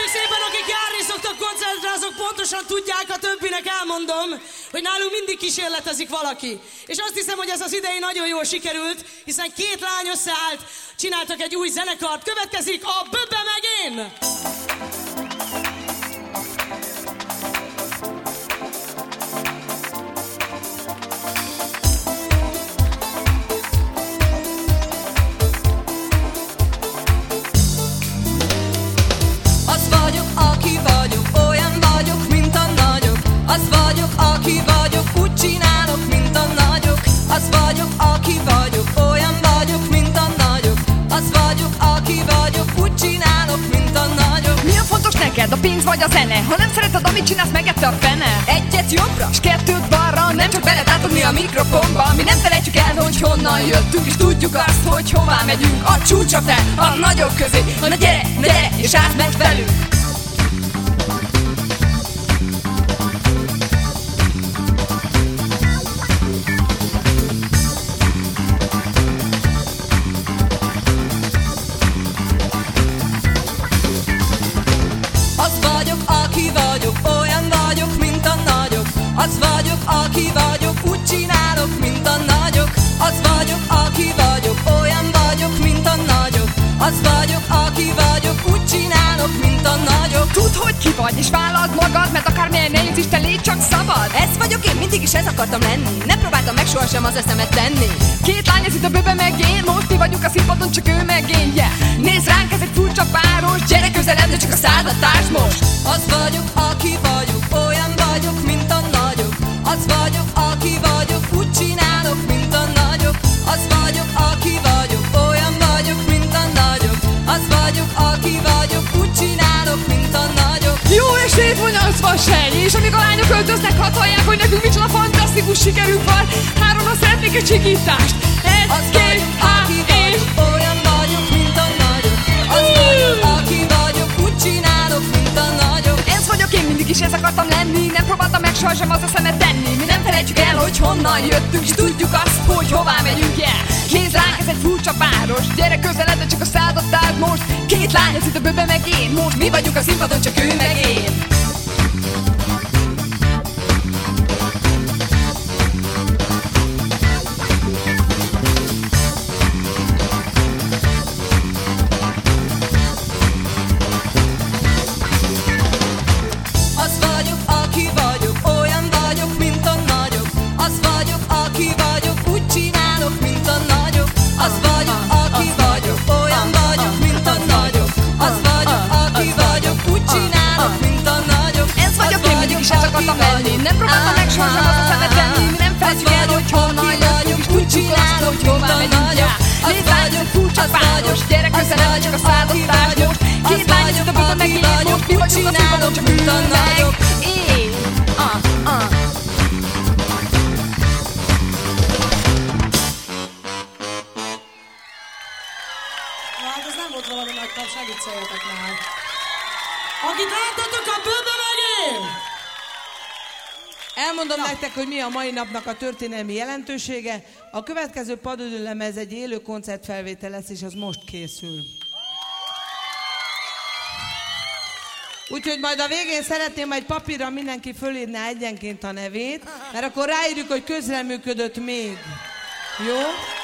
szépen, akik járni szoktak koncertre, azok pontosan tudják, a többinek elmondom, hogy nálunk mindig kísérletezik valaki. És azt hiszem, hogy ez az idei nagyon jól sikerült, hiszen két lány összeállt, csináltak egy új zenekart. Következik a Böbe meg én! Az vagyok, aki vagyok, úgy csinálok, mint a nagyok. Az vagyok, aki vagyok, olyan vagyok, mint a nagyok. Az vagyok, aki vagyok, úgy csinálok, mint a nagyok. Mi a fontos neked, a pénz vagy a zene? Ha nem szereted, amit csinálsz, megette a fene. Egyet jobbra, s kettőt balra, nem csak beletátodni a mikrofonba. Mi nem felejtjük el, hogy honnan jöttünk, és tudjuk azt, hogy hová megyünk. A csúcsra fel, a nagyok közé. Na gyere, és átment velünk. Az vagyok, aki vagyok, úgy csinálok, mint a nagyok. Az vagyok, aki vagyok, olyan vagyok, mint a nagyok. Az vagyok, aki vagyok, úgy csinálok, mint a nagyok. Tudd, hogy ki vagy, és vállald magad, mert akármilyen nehéz is, te légy csak szabad. Ez vagyok én, mindig is ez akartam lenni. Nem próbáltam meg sohasem az eszemet tenni. Két lány, ez itt a Böbe meg én, most mi vagyunk a színpadon, csak ő meg én, yeah. Nézd ránk, ez egy furcsa páros, gyere közelebb, de csak a szádat társ most. Az vagyok, aki vagyok, olyan vagyok, mint a nagyok. Az vagyok, aki vagyok, úgy csinálok, mint a nagyok. Az vagyok, aki vagyok, olyan vagyok, mint a nagyok. Az vagyok, aki vagyok, úgy csinálok, mint a nagyok. Jó estét, mondja az vaseny, és amíg a lányok öltöznek, hadd hallják, hogy nekünk micsoda fantasztikus sikerünk van. Háromra szeretnék egy csikítást. Az vagyok, aki vagyok, olyan vagyok, mint a nagyok. Az vagyok, aki vagyok, úgy csinálok, mint a nagyok. Ez vagyok én, mindig is ez akartam lenni. Nem próbáltam meg sohasem az eszemet tenni. Mi nem felejtjük el, hogy honnan jöttünk, és tudjuk azt, hogy hová megyünk, yeah. Nézd ránk, ez egy furcsa páros, gyere közelebb, de csak a szádat tárd most. Két lány, ez itt a Böbe meg én, most mi vagyunk a színpadon, csak ő meg én. Nem próbáltam meg sohasem az eszemet tenni. Mi nem felejtjük el, hogy honnan jöttünk, és tudjuk azt, hogy hová megyünk, yeah. Nézd ránk, furcsa páros, gyere közelebb, csak a szádat tárd most. Két lány, ez a Böbe meg én, most mi vagyunk a színpadon, csak ő meg én. Hát ez nem volt valami nagy tap, segítsejetek már. Akit láttatok, a Böbe meg én! Elmondom nektek, hogy mi a mai napnak a történelmi jelentősége. A következő padödőlemez egy élő koncertfelvétel lesz, és az most készül. Úgyhogy majd a végén szeretném, hogy papírra mindenki fölírná egyenként a nevét, mert akkor ráírjuk, hogy közreműködött még. Jó?